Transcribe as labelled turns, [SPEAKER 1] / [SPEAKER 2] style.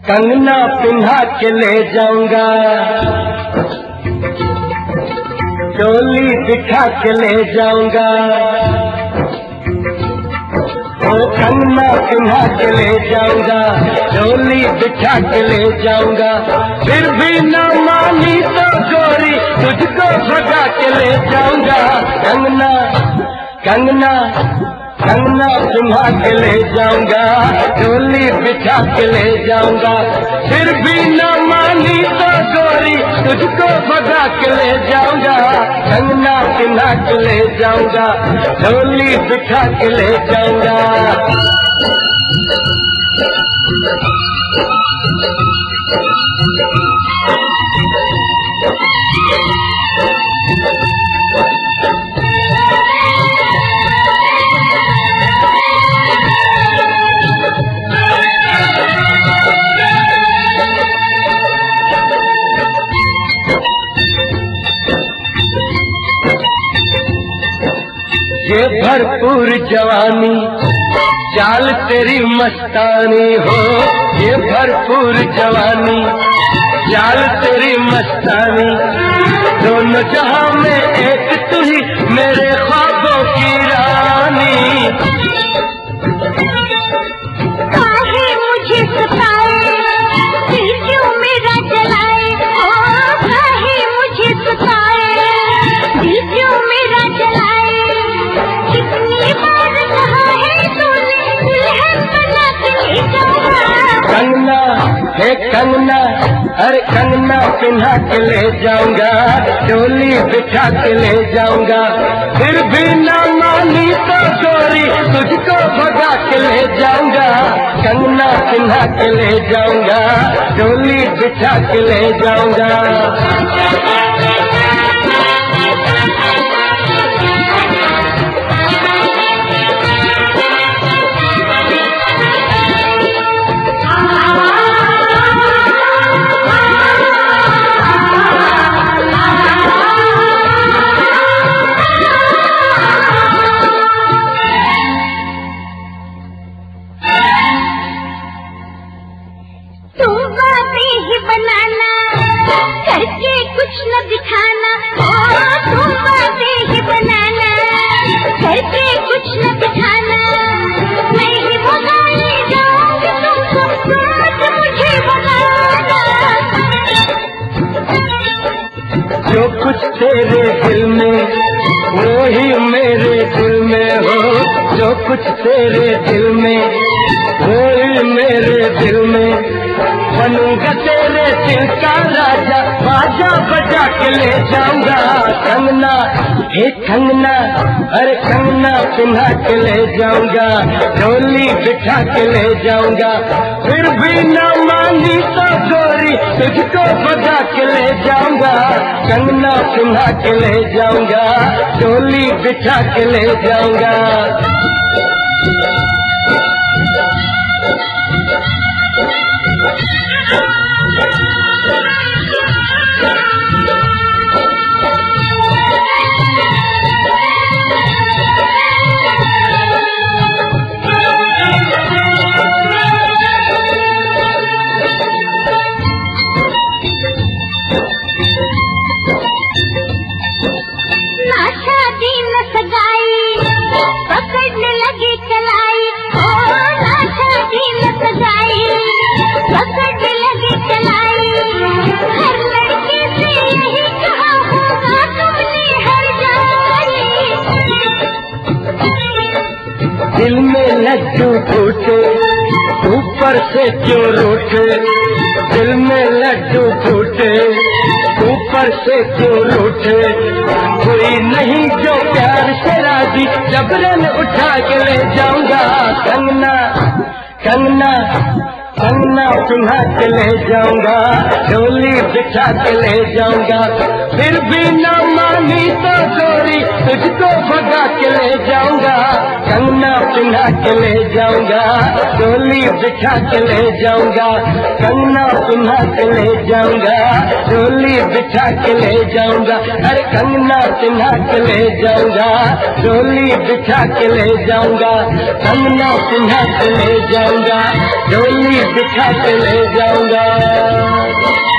[SPEAKER 1] कंगना पिन्हा के ले जाऊंगा, चोली दिखा के ले जाऊंगा, ओ कंगना पिन्हा के ले जाऊंगा, चोली दिखा के ले जाऊंगा। फिर भी न मानी तो गोरी तुझको भगा के ले जाऊंगा। कंगना कंगना कंगना पिन्हा के ले जाऊंगा, चोली बिछा के ले जाऊंगा। फिर भी न मानी तो गोरी तुझको भगा के ले जाऊंगा। कंगना पिन्हा के ले जाऊंगा, चोली बिछा के ले जाऊंगा। ये भरपूर जवानी चाल तेरी मस्तानी हो, ये भरपूर जवानी चाल तेरी मस्तानी। दोनों जहां में एक तू ही मेरे ख्वाबों की रानी।
[SPEAKER 2] काहे मुझे सताए, दिल क्यों मेरा जलाए, ओ काहे मुझे सताए, दिल क्यों मेरा जलाए। कितनी बार कहा है तूने, दुल्हन बना के ले जाऊंगा।
[SPEAKER 1] कंगना हे कंगना, अरे कंगना पिन्हा के ले जाऊंगा, चोली बिछा के ले जाऊंगा। फिर भी न मानी तो गोरी तुझको भगा के ले जाऊंगा। कंगना पिन्हा के ले जाऊंगा, चोली बिछा के ले जाऊंगा।
[SPEAKER 2] करके कुछ न दिखाना, ओ तुम बातें ही बनाना, करके कुछ न दिखाना। मैं ही भगाए जाऊंगी तुमको, साथ मुझे भगाना।
[SPEAKER 1] जो कुछ तेरे दिल में वो ही मेरे दिल में हो, जो कुछ तेरे दिल में वो ही मेरे दिल में। बनूंगा तेरे दिल का राजा, बाजा बजा के ले जाऊंगा। कंगना हे कंगना, अरे कंगना पिन्हा के ले जाऊंगा, चोली बिछा के ले जाऊंगा। फिर भी न मानी तो गोरी तुझको भगा के ले जाऊंगा। कंगना पिन्हा के ले जाऊंगा, चोली बिछा के ले जाऊंगा।
[SPEAKER 2] ना शादी न सगाई, पकड़ने लगी कलाई, ओ ना शादी न सगाई, पकड़ने लगी कलाई। हर लड़के से यही कहा होगा तुमने हर जाई।
[SPEAKER 1] दिल में लड्डू फूटे ऊपर से क्यों रूठे, दिल में लड्डू फूटे ऊपर से क्यों रूठे। कोई नहीं जो प्यार से राजी, जबरन उठा के ले जाऊंगा। कंगना कंगना कंगना पिन्हा के ले जाऊंगा, चोली बिछा के ले जाऊंगा। फिर भी न मानी तो गोरी तुझको भगा के ले जाऊंगा। कंगना पिन्हा के ले जाऊंगा, चोली बिछा के ले जाऊंगा। कंगना पिन्हा के ले जाऊंगा, चोली बिछा के ले जाऊंगा। अरे कंगना पिन्हा के ले जाऊंगा, चोली बिछा के ले जाऊंगा। कंगना पिन्हा के ले जाऊंगा, चोली बिठा के ले जाऊंगा।